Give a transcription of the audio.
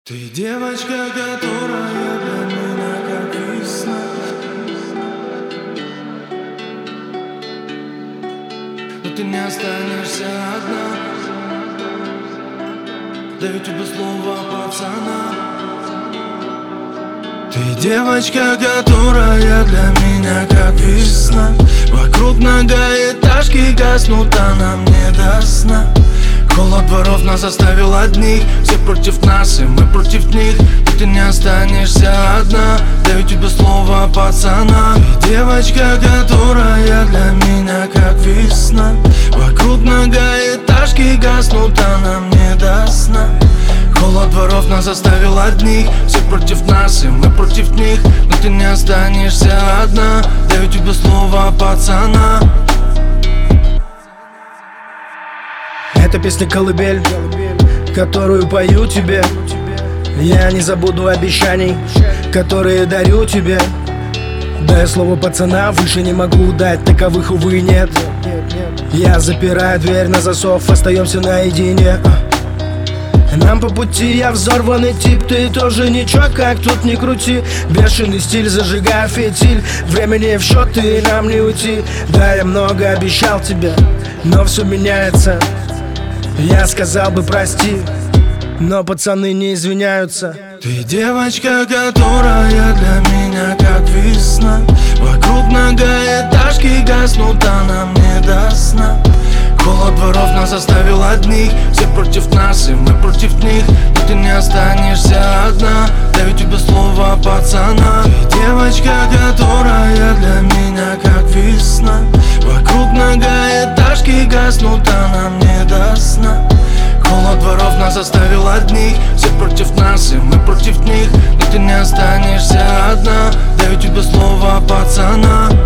Ты девочка, которая для меня как весна. Но ты не останешься одна. Даю тебе слово пацана. Ты девочка, которая для меня как весна. Вокруг многоэтажки гаснут, а нам не до сна. Холод дворов нас оставил одних. Все против нас, и мы против них. Но ты не останешься одна. Даю тебе слово пацана. Ты девочка, которая для меня как весна. Вокруг многоэтажки гаснут, а нам не до сна. Холод дворов нас оставил одних. Все против нас, и мы против них. Но ты не останешься одна. Даю тебе слово пацана. Это песня «Колыбель», которую пою тебе. Я не забуду обещаний, которые дарю тебе. Дай слово пацана, выше не могу дать, таковых, увы, нет. Я запираю дверь на засов, остаемся наедине. Нам по пути, я взорванный тип, ты тоже ничего, как тут не крути. Бешеный стиль, зажигаю фитиль, времени в счет, и нам не уйти. Да, я много обещал тебе, но все меняется. Я сказал бы прости, но пацаны не извиняются. Ты девочка, которая для меня как весна. Вокруг многоэтажки гаснут, а нам не до сна. Холод дворов нас оставил одних. Все против нас, и мы против них. Но ты не останешься одна. Даю тебе слово пацана. Ты девочка, которая для меня как весна. Вокруг многоэтажки гаснут, а нам не до сна. Холод дворов нас оставил одних. Все против нас, и мы против них. Но ты не останешься одна. Даю тебе слово пацана.